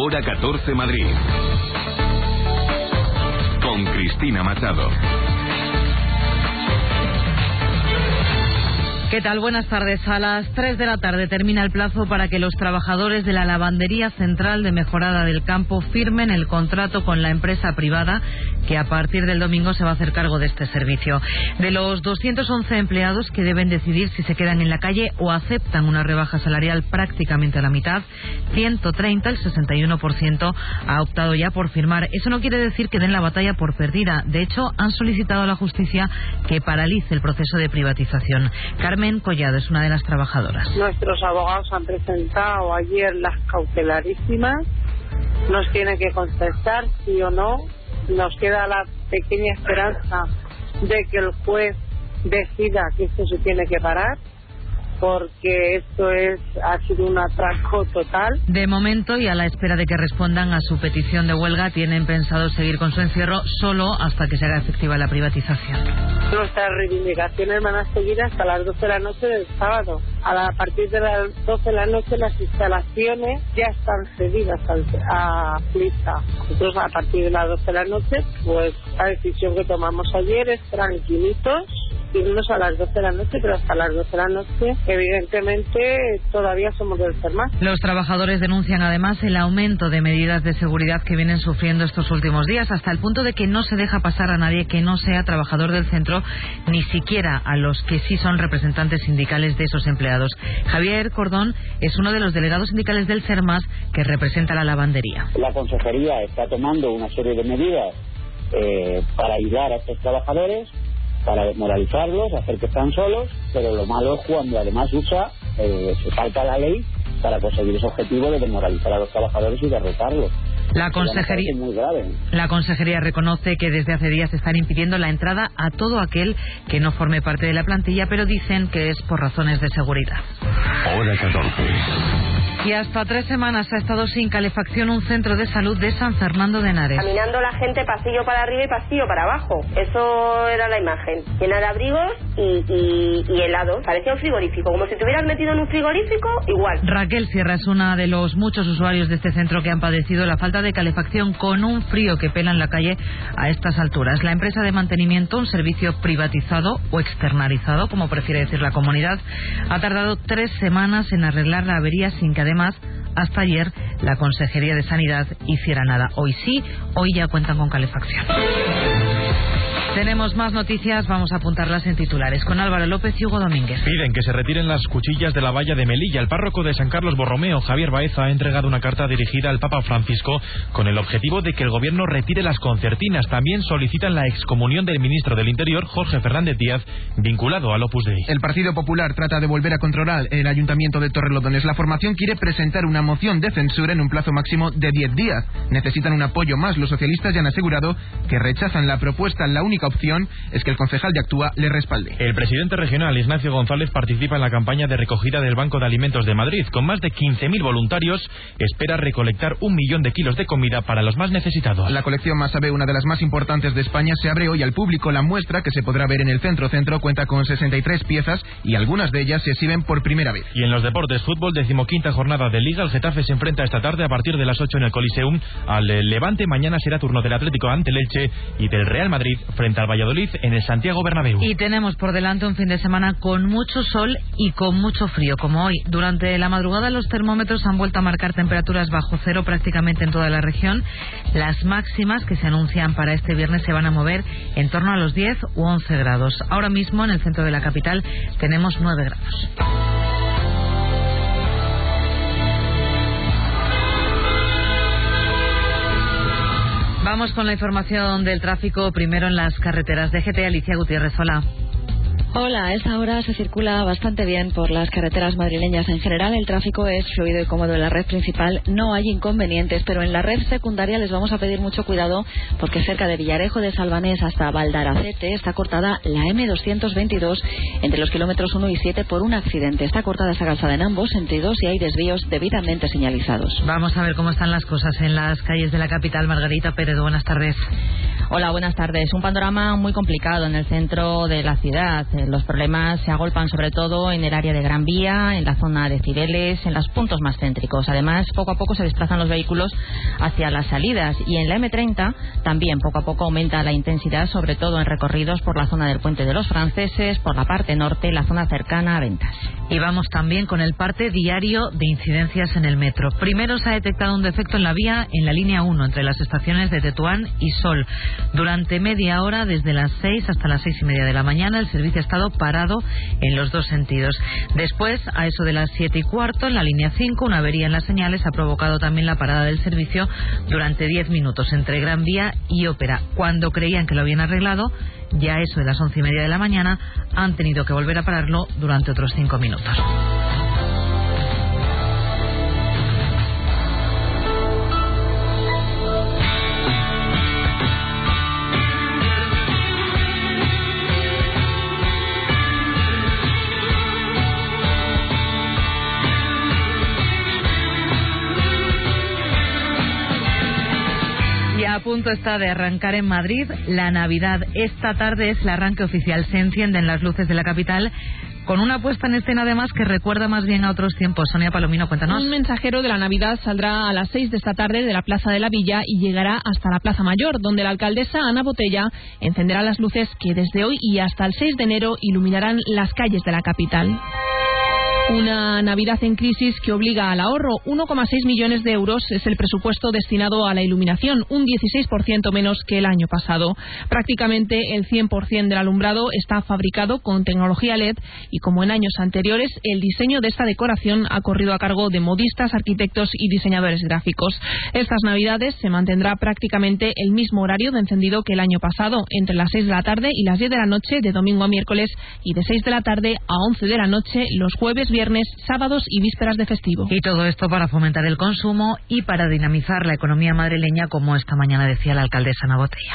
Hora 14 Madrid. Con Cristina Machado. ¿Qué tal? Buenas tardes. A las 3 de la tarde termina el plazo para que los trabajadores de la Lavandería Central de Mejorada del Campo firmen el contrato con la empresa privada que a partir del domingo se va a hacer cargo de este servicio. De los 211 empleados que deben decidir si se quedan en la calle o aceptan una rebaja salarial prácticamente a la mitad, 130, el 61%, ha optado ya por firmar. Eso no quiere decir que den la batalla por perdida. De hecho, han solicitado a la justicia que paralice el proceso de privatización. Carmen Collado es una de las trabajadoras. Nuestros abogados han presentado ayer las cautelarísimas. Nos tiene que contestar sí o no. Nos queda la pequeña esperanza de que el juez decida que esto se tiene que parar, porque esto ha sido un atraco total. De momento, y a la espera de que respondan a su petición de huelga, tienen pensado seguir con su encierro solo hasta que se haga efectiva la privatización. Nuestras reivindicaciones van a seguir hasta las 12 de la noche del sábado. A partir de las 12 de la noche las instalaciones ya están cedidas a Flisa. Nosotros a partir de las 12 de la noche, pues la decisión que tomamos ayer es tranquilitos, irnos a las 12 de la noche, pero hasta las 12 de la noche, evidentemente, todavía somos del CERMAS. Los trabajadores denuncian además el aumento de medidas de seguridad que vienen sufriendo estos últimos días, hasta el punto de que no se deja pasar a nadie que no sea trabajador del centro, ni siquiera a los que sí son representantes sindicales de esos empleados. Javier Cordón es uno de los delegados sindicales del CERMAS que representa la lavandería. La consejería está tomando una serie de medidas para ayudar a estos trabajadores, para desmoralizarlos, hacer que están solos, pero lo malo es cuando además se salta la ley para conseguir ese objetivo de desmoralizar a los trabajadores y derrotarlos. La consejería reconoce que desde hace días están impidiendo la entrada a todo aquel que no forme parte de la plantilla, pero dicen que es por razones de seguridad. Hora 14. Y hasta 3 semanas ha estado sin calefacción un centro de salud de San Fernando de Henares. Caminando la gente pasillo para arriba y pasillo para abajo. Eso era la imagen. Llena de abrigos y helado. Parecía un frigorífico. Como si te hubieras metido en un frigorífico, igual. Raquel Sierra es una de los muchos usuarios de este centro que han padecido la falta de calefacción con un frío que pela en la calle a estas alturas. La empresa de mantenimiento, un servicio privatizado o externalizado, como prefiere decir la comunidad, ha tardado 3 semanas en arreglar la avería sin que además, hasta ayer, la Consejería de Sanidad hiciera nada. Hoy sí, hoy ya cuentan con calefacción. Tenemos más noticias, vamos a apuntarlas en titulares con Álvaro López y Hugo Domínguez. Piden que se retiren las cuchillas de la valla de Melilla. El párroco de San Carlos Borromeo, Javier Baeza, ha entregado una carta dirigida al Papa Francisco con el objetivo de que el gobierno retire las concertinas. También solicitan la excomunión del ministro del Interior, Jorge Fernández Díaz, vinculado al Opus Dei. El Partido Popular trata de volver a controlar el Ayuntamiento de Torrelodones. La formación quiere presentar una moción de censura en un plazo máximo de 10 días. Necesitan un apoyo más. Los socialistas ya han asegurado que rechazan la propuesta. La única opción es que el concejal de Actúa le respalde. El presidente regional, Ignacio González, participa en la campaña de recogida del Banco de Alimentos de Madrid. Con más de 15.000 voluntarios, espera recolectar 1 millón de kilos de comida para los más necesitados. La colección Masabe, una de las más importantes de España, se abre hoy al público. La muestra, que se podrá ver en el Centro, cuenta con 63 piezas y algunas de ellas se exhiben por primera vez. Y en los deportes, fútbol, 15ª jornada de Liga. El Getafe se enfrenta esta tarde a partir de las 8 en el Coliseum al Levante. Mañana será turno del Atlético ante el Elche y del Real Madrid frente al Valladolid en el Santiago Bernabéu. Y tenemos por delante un fin de semana con mucho sol y con mucho frío, como hoy. Durante la madrugada los termómetros han vuelto a marcar temperaturas bajo cero prácticamente en toda la región. Las máximas que se anuncian para este viernes se van a mover en torno a los 10 u 11 grados. Ahora mismo en el centro de la capital tenemos 9 grados. Vamos con la información del tráfico, primero en las carreteras. DGT, Alicia Gutiérrez, hola. Hola, a esta hora se circula bastante bien por las carreteras madrileñas. En general, el tráfico es fluido y cómodo en la red principal. No hay inconvenientes, pero en la red secundaria les vamos a pedir mucho cuidado porque cerca de Villarejo de Salvanés hasta Valdaracete está cortada la M222 entre los kilómetros 1 y 7 por un accidente. Está cortada esa calzada en ambos sentidos y hay desvíos debidamente señalizados. Vamos a ver cómo están las cosas en las calles de la capital. Margarita Pérez, buenas tardes. Hola, buenas tardes. Un panorama muy complicado en el centro de la ciudad. Los problemas se agolpan sobre todo en el área de Gran Vía, en la zona de Cibeles, en los puntos más céntricos. Además, poco a poco se desplazan los vehículos hacia las salidas, y en la M30 también poco a poco aumenta la intensidad, sobre todo en recorridos por la zona del Puente de los Franceses, por la parte norte, la zona cercana a Ventas. Y vamos también con el parte diario de incidencias en el metro. Primero se ha detectado un defecto en la vía en la línea 1 entre las estaciones de Tetuán y Sol. Durante media hora, desde las 6 hasta las 6:30 de la mañana, el servicio ha estado parado en los dos sentidos. Después, a eso de las 7:15, en la línea 5, una avería en las señales ha provocado también la parada del servicio durante 10 minutos entre Gran Vía y Ópera. Cuando creían que lo habían arreglado, ya a eso de las 11:30 de la mañana, han tenido que volver a pararlo durante otros 5 minutos. A punto está de arrancar en Madrid la Navidad. Esta tarde es el arranque oficial. Se encienden las luces de la capital con una puesta en escena además que recuerda más bien a otros tiempos. Sonia Palomino, cuéntanos. Un mensajero de la Navidad saldrá a las 6 de esta tarde de la Plaza de la Villa y llegará hasta la Plaza Mayor, donde la alcaldesa Ana Botella encenderá las luces que desde hoy y hasta el 6 de enero iluminarán las calles de la capital. Una Navidad en crisis que obliga al ahorro. 1,6 millones de euros es el presupuesto destinado a la iluminación, un 16% menos que el año pasado. Prácticamente el 100% del alumbrado está fabricado con tecnología LED y, como en años anteriores, el diseño de esta decoración ha corrido a cargo de modistas, arquitectos y diseñadores gráficos. Estas Navidades se mantendrá prácticamente el mismo horario de encendido que el año pasado, entre las 6 de la tarde y las 10 de la noche de domingo a miércoles, y de 6 de la tarde a 11 de la noche los jueves, viernes, sábados y vísperas de festivo. Y todo esto para fomentar el consumo y para dinamizar la economía madrileña, como esta mañana decía la alcaldesa Ana Botella.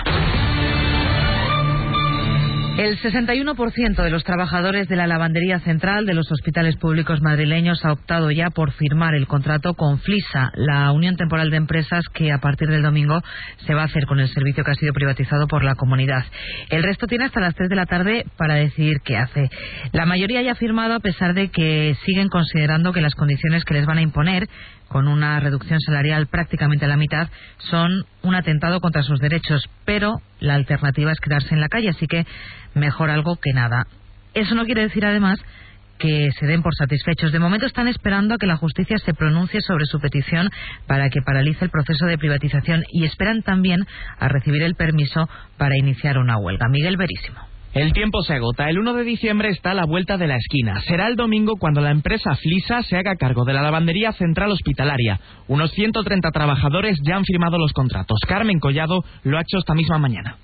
El 61% de los trabajadores de la lavandería central de los hospitales públicos madrileños ha optado ya por firmar el contrato con Flisa, la unión temporal de empresas que a partir del domingo se va a hacer con el servicio que ha sido privatizado por la comunidad. El resto tiene hasta las 3 de la tarde para decidir qué hace. La mayoría ya ha firmado, a pesar de que siguen considerando que las condiciones que les van a imponer, con una reducción salarial prácticamente a la mitad, son un atentado contra sus derechos, pero la alternativa es quedarse en la calle, así que mejor algo que nada. Eso no quiere decir, además, que se den por satisfechos. De momento están esperando a que la justicia se pronuncie sobre su petición para que paralice el proceso de privatización, y esperan también a recibir el permiso para iniciar una huelga. Miguel Verísimo. El tiempo se agota. El 1 de diciembre está a la vuelta de la esquina. Será el domingo cuando la empresa Flisa se haga cargo de la lavandería central hospitalaria. Unos 130 trabajadores ya han firmado los contratos. Carmen Collado lo ha hecho esta misma mañana.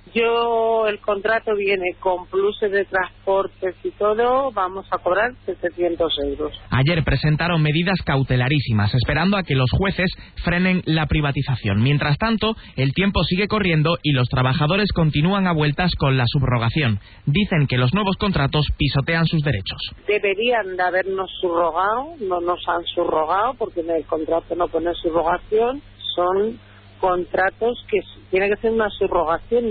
El contrato viene con pluses de transportes y todo, vamos a cobrar 700 euros. Ayer presentaron medidas cautelarísimas, esperando a que los jueces frenen la privatización. Mientras tanto, el tiempo sigue corriendo y los trabajadores continúan a vueltas con la subrogación. Dicen que los nuevos contratos pisotean sus derechos. Deberían de habernos subrogado, no nos han subrogado porque en el contrato no pone subrogación, son contratos que tiene que ser una subrogación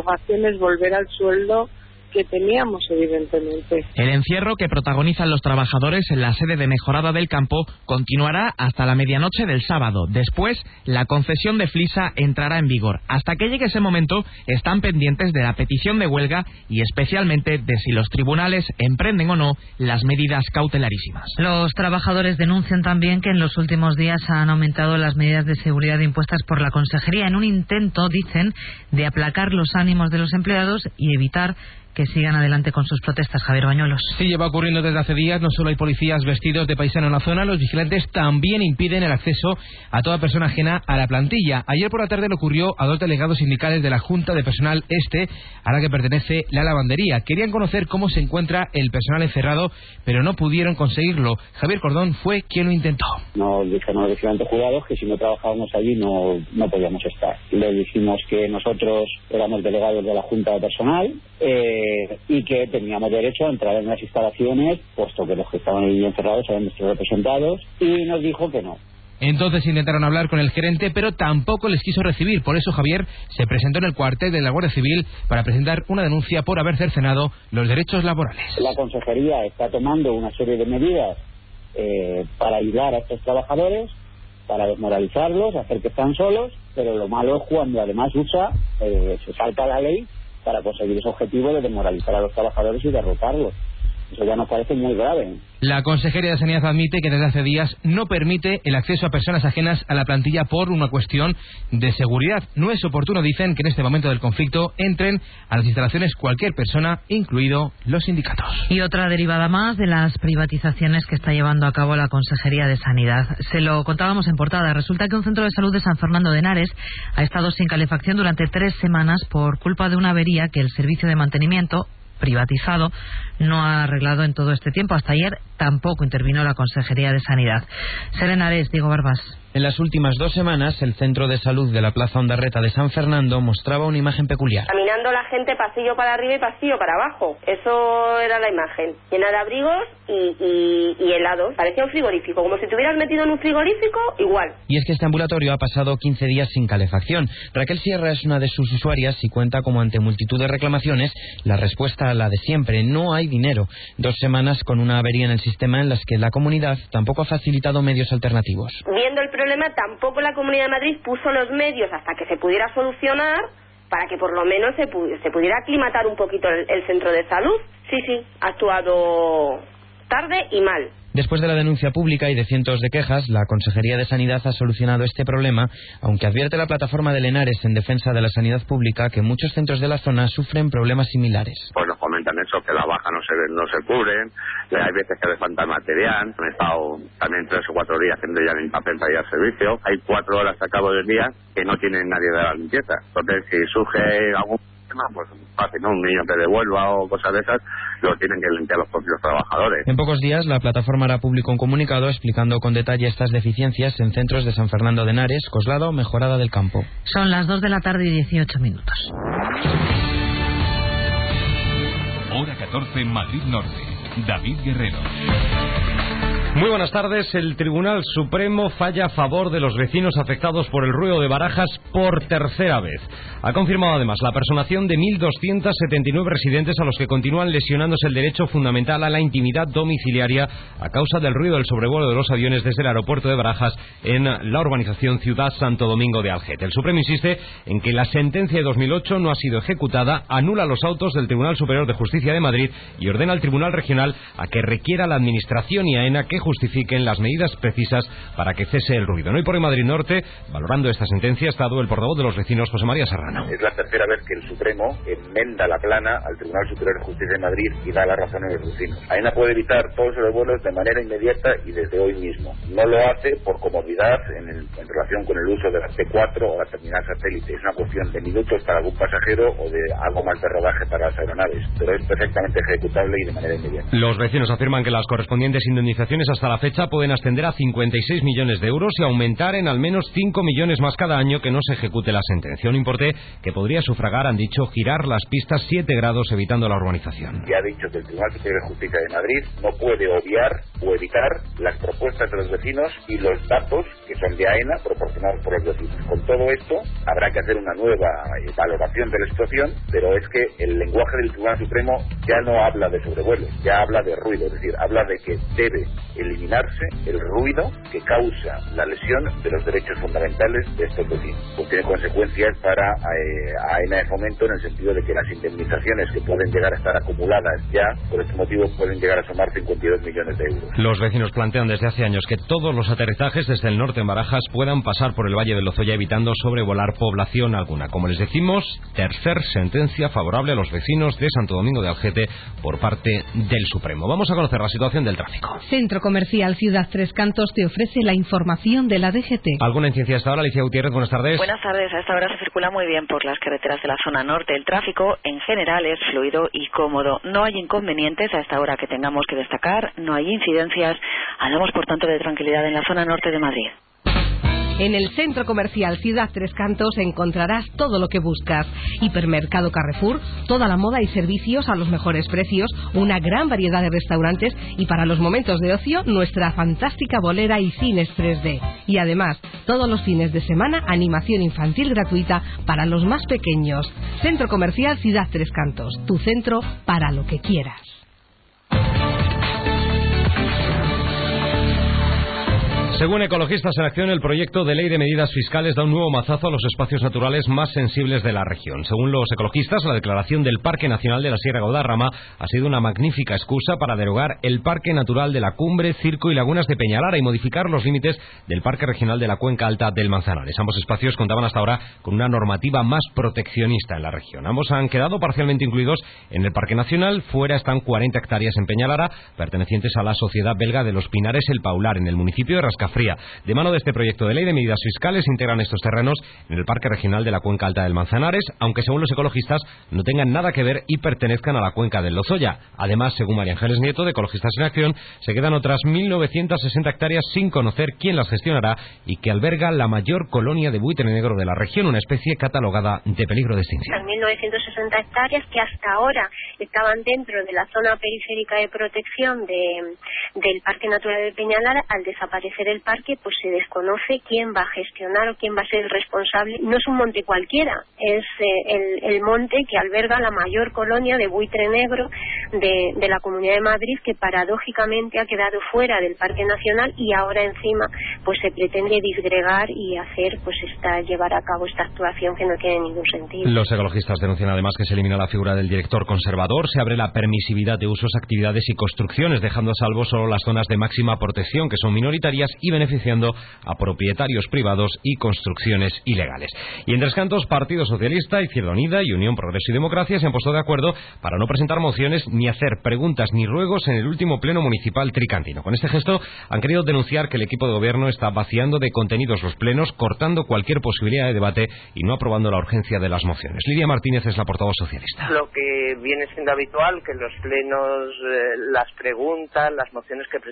es volver al sueldo que teníamos, evidentemente. El encierro que protagonizan los trabajadores en la sede de Mejorada del Campo continuará hasta la medianoche del sábado. Después, la concesión de Flisa entrará en vigor. Hasta que llegue ese momento, están pendientes de la petición de huelga y especialmente de si los tribunales emprenden o no las medidas cautelarísimas. Los trabajadores denuncian también que en los últimos días han aumentado las medidas de seguridad impuestas por la Consejería en un intento, dicen, de aplacar los ánimos de los empleados y evitar que sigan adelante con sus protestas. Javier Bañuelos. Sí, lleva ocurriendo desde hace días. No solo hay policías vestidos de paisano en la zona, los vigilantes también impiden el acceso a toda persona ajena a la plantilla. Ayer por la tarde le ocurrió a dos delegados sindicales de la Junta de Personal a la que pertenece la lavandería. Querían conocer cómo se encuentra el personal encerrado, pero no pudieron conseguirlo. Javier Cordón fue quien lo intentó. Nos dijeron los vigilantes jurados que si no trabajábamos allí no podíamos estar. Le dijimos que nosotros éramos delegados de la Junta de Personal y que teníamos derecho a entrar en las instalaciones, puesto que los que estaban ahí encerrados eran nuestros representados, y nos dijo que no, Entonces intentaron hablar con el gerente, pero tampoco les quiso recibir. Por eso Javier se presentó en el cuartel de la Guardia Civil para presentar una denuncia por haber cercenado los derechos laborales. La consejería está tomando una serie de medidas para ayudar a estos trabajadores, para desmoralizarlos, hacer que están solos, pero lo malo es cuando además se salta la ley para conseguir ese objetivo de desmoralizar a los trabajadores y derrotarlos. Eso ya nos parece muy grave. La Consejería de Sanidad admite que desde hace días no permite el acceso a personas ajenas a la plantilla por una cuestión de seguridad. No es oportuno, dicen, que en este momento del conflicto entren a las instalaciones cualquier persona, incluido los sindicatos. Y otra derivada más de las privatizaciones que está llevando a cabo la Consejería de Sanidad. Se lo contábamos en portada. Resulta que un centro de salud de San Fernando de Henares ha estado sin calefacción durante 3 semanas por culpa de una avería que el servicio de mantenimiento privatizado no ha arreglado en todo este tiempo. Hasta ayer tampoco intervino la Consejería de Sanidad. Henares, Diego Barbas. En las últimas 2 semanas, el centro de salud de la Plaza Ondarreta de San Fernando mostraba una imagen peculiar. Caminando la gente pasillo para arriba y pasillo para abajo. Eso era la imagen. Llena de abrigos y helados. Parecía un frigorífico. Como si te hubieras metido en un frigorífico, igual. Y es que este ambulatorio ha pasado 15 días sin calefacción. Raquel Sierra es una de sus usuarias y cuenta como ante multitud de reclamaciones la respuesta a la de siempre: no hay dinero. 2 semanas con una avería en el sistema en las que la comunidad tampoco ha facilitado medios alternativos. Viendo el problema, tampoco la Comunidad de Madrid puso los medios hasta que se pudiera solucionar para que por lo menos se pudiera aclimatar un poquito el centro de salud. Sí, ha actuado tarde y mal. Después de la denuncia pública y de cientos de quejas, la Consejería de Sanidad ha solucionado este problema, aunque advierte la plataforma de Henares en defensa de la sanidad pública que muchos centros de la zona sufren problemas similares. Pues nos comentan eso, que la baja no se cubren, hay veces que les falta material. Han estado también 3 o 4 días haciendo ya el papel para ir al servicio. Hay 4 horas a cabo del día que no tienen nadie de la limpieza. Entonces, si surge algún pues fácil, ¿no? Un niño que devuelva o cosas de esas, lo tienen que limpiar los propios trabajadores. En pocos días, la plataforma hará público un comunicado explicando con detalle estas deficiencias en centros de San Fernando de Henares, Coslado, Mejorada del Campo. Son las 2 de la tarde y 18 minutos. Hora 14, Madrid Norte. David Guerrero. Muy buenas tardes. El Tribunal Supremo falla a favor de los vecinos afectados por el ruido de Barajas por 3ª vez. Ha confirmado además la personación de 1.279 residentes a los que continúan lesionándose el derecho fundamental a la intimidad domiciliaria a causa del ruido del sobrevuelo de los aviones desde el aeropuerto de Barajas en la urbanización Ciudad Santo Domingo de Algete. El Supremo insiste en que la sentencia de 2008 no ha sido ejecutada, anula los autos del Tribunal Superior de Justicia de Madrid y ordena al Tribunal Regional a que requiera a la Administración y a AENA que justifiquen las medidas precisas para que cese el ruido. Hoy por hoy Madrid Norte, valorando esta sentencia, ha estado el portavoz de los vecinos, José María Serrano. Es la 3ª vez que el Supremo enmenda la plana al Tribunal Superior de Justicia de Madrid y da la razón a los vecinos. AENA puede evitar todos los vuelos de manera inmediata y desde hoy mismo. No lo hace por comodidad en relación con el uso de las T4 o la terminal satélite. Es una cuestión de minutos para algún pasajero o de algo más de rodaje para las aeronaves, pero es perfectamente ejecutable y de manera inmediata. Los vecinos afirman que las correspondientes indemnizaciones hasta la fecha pueden ascender a 56 millones de euros y aumentar en al menos 5 millones más cada año que no se ejecute la sentencia. Un importe que podría sufragar, han dicho, girar las pistas 7 grados evitando la urbanización. Ya ha dicho que el Tribunal Superior de Justicia de Madrid no puede obviar o evitar las propuestas de los vecinos y los datos que son de AENA proporcionados por los vecinos. Con todo esto habrá que hacer una nueva valoración de la situación, pero es que el lenguaje del Tribunal Supremo ya no habla de sobrevuelos, ya habla de ruido, es decir, habla de que debe eliminarse el ruido que causa la lesión de los derechos fundamentales de estos vecinos. Pues tiene consecuencias para AENA de Fomento en el sentido de que las indemnizaciones que pueden llegar a estar acumuladas ya por este motivo pueden llegar a sumar 52 millones de euros. Los vecinos plantean desde hace años que todos los aterrizajes desde el norte en Barajas puedan pasar por el Valle del Lozoya evitando sobrevolar población alguna. Como les decimos, 3ª sentencia favorable a los vecinos de Santo Domingo de Algete por parte del Supremo. Vamos a conocer la situación del tráfico. Centro Comercial Ciudad Tres Cantos te ofrece la información de la DGT. ¿Alguna incidencia hasta ahora? Alicia Gutiérrez, buenas tardes. Buenas tardes. A esta hora se circula muy bien por las carreteras de la zona norte. El tráfico en general es fluido y cómodo. No hay inconvenientes a esta hora que tengamos que destacar. No hay incidencias. Hablamos, por tanto, de tranquilidad en la zona norte de Madrid. En el Centro Comercial Ciudad Tres Cantos encontrarás todo lo que buscas. Hipermercado Carrefour, toda la moda y servicios a los mejores precios, una gran variedad de restaurantes y para los momentos de ocio nuestra fantástica bolera y cines 3D. Y además, todos los fines de semana animación infantil gratuita para los más pequeños. Centro Comercial Ciudad Tres Cantos, tu centro para lo que quieras. Según Ecologistas en Acción, el proyecto de ley de medidas fiscales da un nuevo mazazo a los espacios naturales más sensibles de la región. Según los ecologistas, la declaración del Parque Nacional de la Sierra Guadarrama ha sido una magnífica excusa para derogar el Parque Natural de la Cumbre, Circo y Lagunas de Peñalara y modificar los límites del Parque Regional de la Cuenca Alta del Manzanares. Ambos espacios contaban hasta ahora con una normativa más proteccionista en la región. Ambos han quedado parcialmente incluidos en el Parque Nacional. Fuera están 40 hectáreas en Peñalara, pertenecientes a la Sociedad Belga de los Pinares El Paular, en el municipio de Rascafría. De mano de este proyecto de ley de medidas fiscales, integran estos terrenos en el Parque Regional de la Cuenca Alta del Manzanares, aunque según los ecologistas no tengan nada que ver y pertenezcan a la cuenca del Lozoya. Además, según María Ángeles Nieto, de Ecologistas en Acción, se quedan otras 1.960 hectáreas sin conocer quién las gestionará y que alberga la mayor colonia de buitre negro de la región, una especie catalogada de peligro de extinción. 1.960 hectáreas que hasta ahora estaban dentro de la zona periférica de protección del Parque Natural de Peñalara. Al desaparecer el parque, pues se desconoce quién va a gestionar o quién va a ser el responsable. No es un monte cualquiera, es el monte que alberga la mayor colonia de buitre negro de la Comunidad de Madrid, que paradójicamente ha quedado fuera del Parque Nacional y ahora encima pues se pretende disgregar y llevar a cabo esta actuación que no tiene ningún sentido. Los ecologistas denuncian además que se elimina la figura del director conservador, se abre la permisividad de usos, actividades y construcciones, dejando a salvo solo las zonas de máxima protección, que son minoritarias, y beneficiando a propietarios privados y construcciones ilegales. Y en Tres Cantos, Partido Socialista, Izquierda Unida y Unión Progreso y Democracia se han puesto de acuerdo para no presentar mociones ni hacer preguntas ni ruegos en el último pleno municipal tricantino. Con este gesto han querido denunciar que el equipo de gobierno está vaciando de contenidos los plenos, cortando cualquier posibilidad de debate y no aprobando la urgencia de las mociones. Lidia Martínez es la portavoz socialista. Lo que viene siendo habitual, que los plenos, las preguntas, las mociones que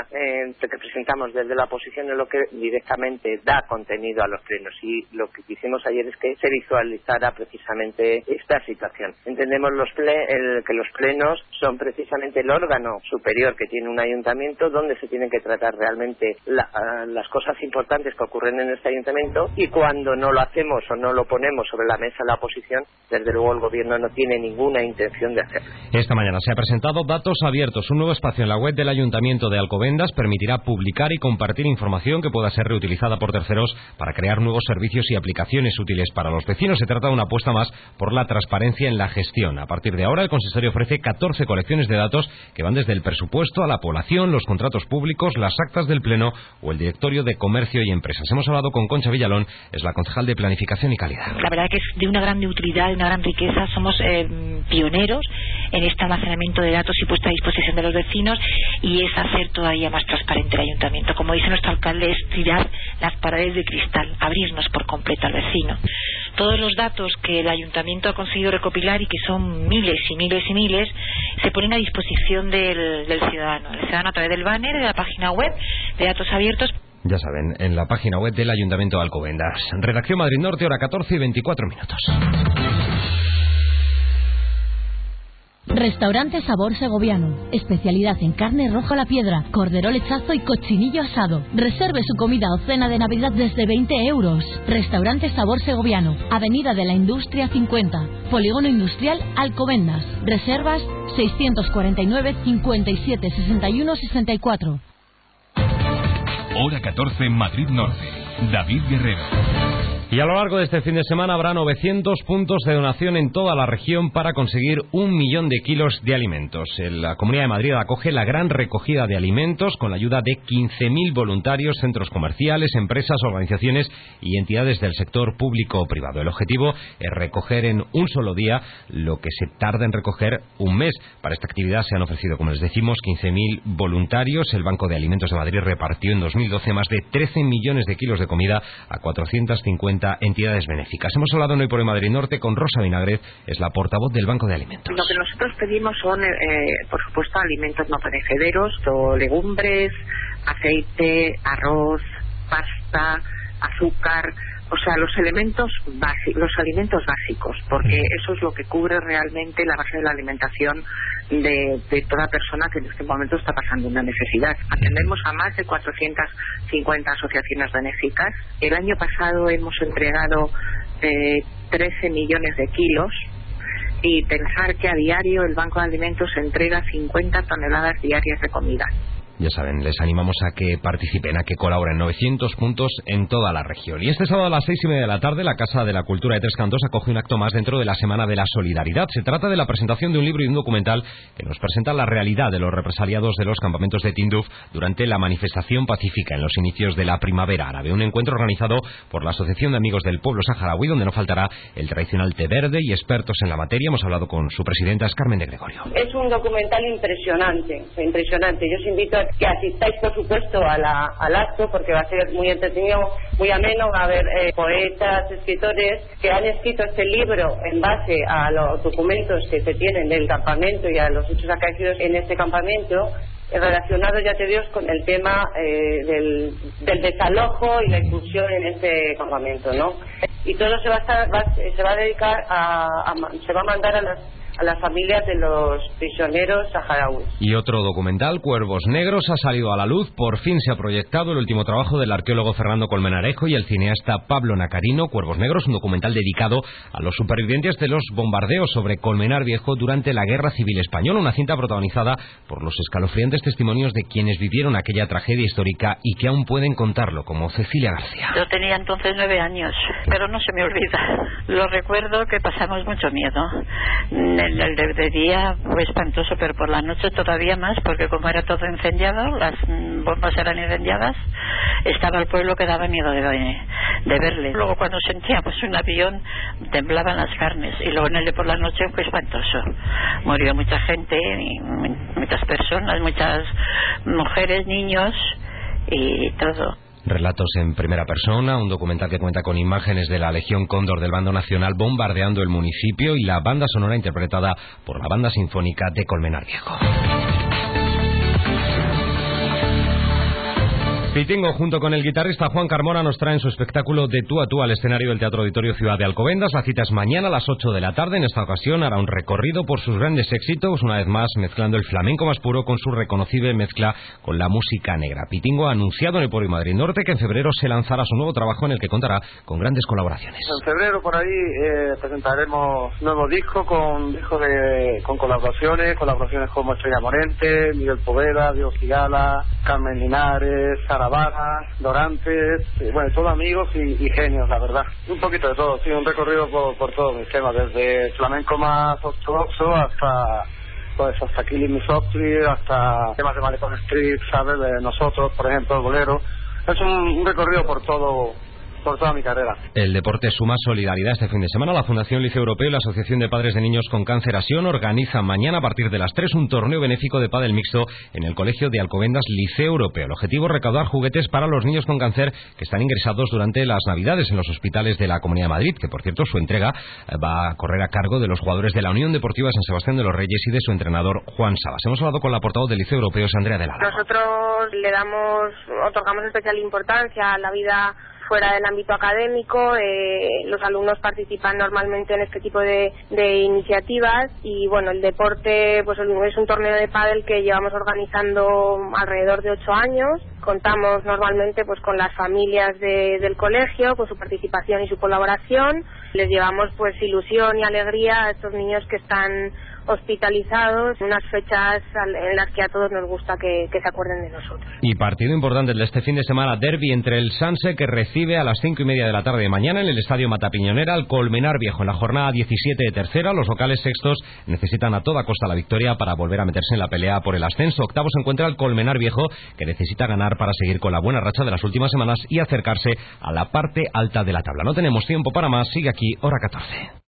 presentamos desde la oposición es lo que directamente da contenido a los plenos, y lo que quisimos ayer es que se visualizara precisamente esta situación. Entendemos que los plenos son precisamente el órgano superior que tiene un ayuntamiento, donde se tienen que tratar realmente las cosas importantes que ocurren en este ayuntamiento, y cuando no lo hacemos o no lo ponemos sobre la mesa la oposición, desde luego el gobierno no tiene ninguna intención de hacerlo. Esta mañana se ha presentado Datos Abiertos, un nuevo espacio en la web del Ayuntamiento de Alcobendas. Permitirá publicar y compartir información que pueda ser reutilizada por terceros para crear nuevos servicios y aplicaciones útiles para los vecinos. Se trata de una apuesta más por la transparencia en la gestión. A partir de ahora, el consistorio ofrece 14 colecciones de datos que van desde el presupuesto a la población, los contratos públicos, las actas del pleno o el directorio de comercio y empresas. Hemos hablado con Concha Villalón, es la concejal de Planificación y Calidad. La verdad que es de una gran utilidad, de una gran riqueza. Somos pioneros en este almacenamiento de datos y puesta a disposición de los vecinos, y es hacer todavía más transparente el ayuntamiento. Como dice nuestro alcalde, es tirar las paredes de cristal, abrirnos por completo al vecino. Todos los datos que el ayuntamiento ha conseguido recopilar, y que son miles y miles y miles, se ponen a disposición del ciudadano. El ciudadano a través del banner de la página web de Datos Abiertos. Ya saben, en la página web del Ayuntamiento de Alcobendas. Redacción Madrid Norte, hora 14 y 24 minutos. Restaurante Sabor Segoviano. Especialidad en carne roja a la piedra, cordero lechazo y cochinillo asado. Reserve su comida o cena de Navidad desde 20 euros. Restaurante Sabor Segoviano. Avenida de la Industria 50. Polígono Industrial Alcobendas. Reservas 649 57 61 64. Hora 14, Madrid Norte. David Guerrero. Y a lo largo de este fin de semana habrá 900 puntos de donación en toda la región para conseguir 1 millón de kilos de alimentos. La Comunidad de Madrid acoge la gran recogida de alimentos con la ayuda de 15.000 voluntarios, centros comerciales, empresas, organizaciones y entidades del sector público o privado. El objetivo es recoger en un solo día lo que se tarda en recoger un mes. Para esta actividad se han ofrecido, como les decimos, 15.000 voluntarios. El Banco de Alimentos de Madrid repartió en 2012 más de 13 millones de kilos de comida a 450 entidades benéficas. Hemos hablado en Hoy por Hoy Madrid Norte con Rosa Vinagre, es la portavoz del Banco de Alimentos. Lo que nosotros pedimos son, por supuesto, alimentos no perecederos, legumbres, aceite, arroz, pasta, azúcar, o sea, los alimentos básicos, porque eso es lo que cubre realmente la base de la alimentación de toda persona que en este momento está pasando una necesidad. Atendemos a más de 450 asociaciones benéficas. El año pasado hemos entregado 13 millones de kilos, y pensar que a diario el Banco de Alimentos entrega 50 toneladas diarias de comida. Ya saben, les animamos a que participen, a que colaboren. 900 puntos en toda la región. Y este sábado a las 6:30 de la tarde, la Casa de la Cultura de Tres Cantos acoge un acto más dentro de la Semana de la Solidaridad. Se trata de la presentación de un libro y un documental que nos presenta la realidad de los represaliados de los campamentos de Tinduf durante la manifestación pacífica en los inicios de la primavera árabe. Un encuentro organizado por la Asociación de Amigos del Pueblo Saharaui, donde no faltará el tradicional té verde y expertos en la materia. Hemos hablado con su presidenta, Carmen de Gregorio. Es un documental impresionante. Yo os invito a que asistáis, por supuesto, al acto, porque va a ser muy entretenido, muy ameno. Va a haber poetas, escritores que han escrito este libro en base a los documentos que se tienen del campamento y a los hechos acaecidos en este campamento, relacionados, ya te digo, con el tema del desalojo y la inclusión en este campamento, ¿no? Y todo se va a dedicar se va a mandar a las familias de los prisioneros saharauis. Y otro documental, Cuervos Negros, ha salido a la luz. Por fin se ha proyectado el último trabajo del arqueólogo Fernando Colmenarejo y el cineasta Pablo Nacarino. Cuervos Negros, un documental dedicado a los supervivientes de los bombardeos sobre Colmenar Viejo durante la Guerra Civil Española. Una cinta protagonizada por los escalofriantes testimonios de quienes vivieron aquella tragedia histórica y que aún pueden contarlo, como Cecilia García. Yo tenía entonces 9 años, pero no se me olvida. Lo recuerdo que pasamos mucho miedo. El de día fue espantoso, pero por la noche todavía más, porque como era todo incendiado, las bombas eran incendiadas, estaba el pueblo que daba miedo de verle. Luego cuando sentíamos un avión temblaban las carnes, y luego en el de por la noche fue espantoso. Murió mucha gente, muchas personas, muchas mujeres, niños y todo. Relatos en primera persona, un documental que cuenta con imágenes de la Legión Cóndor del Bando Nacional bombardeando el municipio y la banda sonora interpretada por la Banda Sinfónica de Colmenar Viejo. Pitingo, junto con el guitarrista Juan Carmona, nos traen su espectáculo De tú a tú al escenario del Teatro Auditorio Ciudad de Alcobendas. La cita es mañana a las 8 de la tarde. En esta ocasión hará un recorrido por sus grandes éxitos, una vez más mezclando el flamenco más puro con su reconocible mezcla con la música negra. Pitingo ha anunciado en el Podio Madrid Norte que en febrero se lanzará su nuevo trabajo en el que contará con grandes colaboraciones. En febrero por ahí presentaremos nuevo disco con colaboraciones como Estrella Morente, Miguel Poveda, Diego Cigala, Carmen Linares, Vara, Dorantes, bueno, todos amigos y genios, la verdad. Un poquito de todo, sí, un recorrido por todo mi esquema, desde flamenco más ortodoxo hasta Killing Me Softly, hasta temas de Malecón Street, ¿sabes? De nosotros, por ejemplo, el bolero. Es un recorrido por toda mi carrera. El deporte suma solidaridad este fin de semana. La Fundación Liceo Europeo y la Asociación de Padres de Niños con Cáncer Asión organizan mañana a partir de las 3 un torneo benéfico de pádel mixto en el Colegio de Alcobendas Liceo Europeo. El objetivo es recaudar juguetes para los niños con cáncer que están ingresados durante las Navidades en los hospitales de la Comunidad de Madrid, que por cierto su entrega va a correr a cargo de los jugadores de la Unión Deportiva San Sebastián de los Reyes y de su entrenador Juan Sabas. Hemos hablado con la portavoz del Liceo Europeo, Andrea de Lara. Nosotros otorgamos especial importancia a la vida fuera del ámbito académico. Los alumnos participan normalmente en este tipo de iniciativas y bueno, el deporte pues es un torneo de pádel que llevamos organizando alrededor de 8 años. Contamos normalmente pues con las familias del colegio, con su participación y su colaboración. Les llevamos pues ilusión y alegría a estos niños que están hospitalizados, unas fechas en las que a todos nos gusta que se acuerden de nosotros. Y partido importante de este fin de semana, derbi entre el Sanse, que recibe a las 5:30 de la tarde de mañana en el Estadio Matapiñonera al Colmenar Viejo en la jornada 17 de tercera. Los locales sextos necesitan a toda costa la victoria para volver a meterse en la pelea por el ascenso. Octavo se encuentra el Colmenar Viejo, que necesita ganar para seguir con la buena racha de las últimas semanas y acercarse a la parte alta de la tabla. No tenemos tiempo para más, sigue aquí Hora 14.